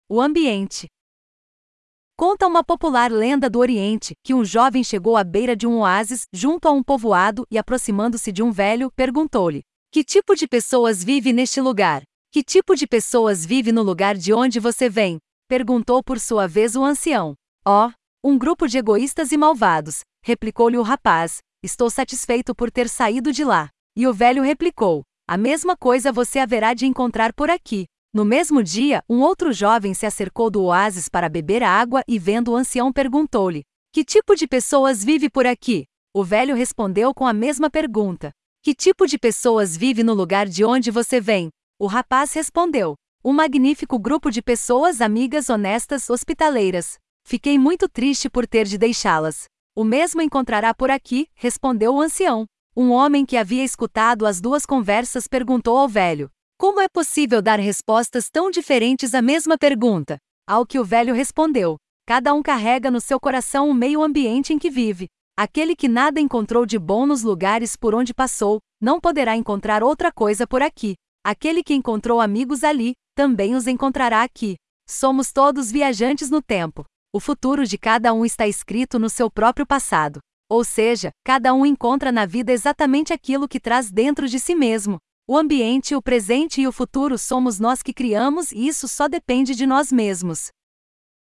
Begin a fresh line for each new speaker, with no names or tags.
O ambiente. Conta uma popular lenda do Oriente, que um jovem chegou à beira de um oásis, junto a um povoado, e aproximando-se de um velho, perguntou-lhe: "Que tipo de pessoas vive neste lugar? Que tipo de pessoas vive no lugar de onde você vem?" Perguntou por sua vez o ancião. "Oh, um grupo de egoístas e malvados", replicou-lhe o rapaz. "Estou satisfeito por ter saído de lá." E o velho replicou: "A mesma coisa você haverá de encontrar por aqui." No mesmo dia, um outro jovem se acercou do oásis para beber água e, vendo o ancião, perguntou-lhe: "Que tipo de pessoas vive por aqui?" O velho respondeu com a mesma pergunta: "Que tipo de pessoas vive no lugar de onde você vem?" O rapaz respondeu: "Um magnífico grupo de pessoas amigas, honestas, hospitaleiras. Fiquei muito triste por ter de deixá-las." "O mesmo encontrará por aqui", respondeu o ancião. Um homem que havia escutado as duas conversas perguntou ao velho: "Como é possível dar respostas tão diferentes à mesma pergunta?" Ao que o velho respondeu: "Cada um carrega no seu coração o meio ambiente em que vive. Aquele que nada encontrou de bom nos lugares por onde passou, não poderá encontrar outra coisa por aqui. Aquele que encontrou amigos ali, também os encontrará aqui. Somos todos viajantes no tempo. O futuro de cada um está escrito no seu próprio passado. Ou seja, cada um encontra na vida exatamente aquilo que traz dentro de si mesmo. O ambiente, o presente e o futuro somos nós que criamos, e isso só depende de nós mesmos."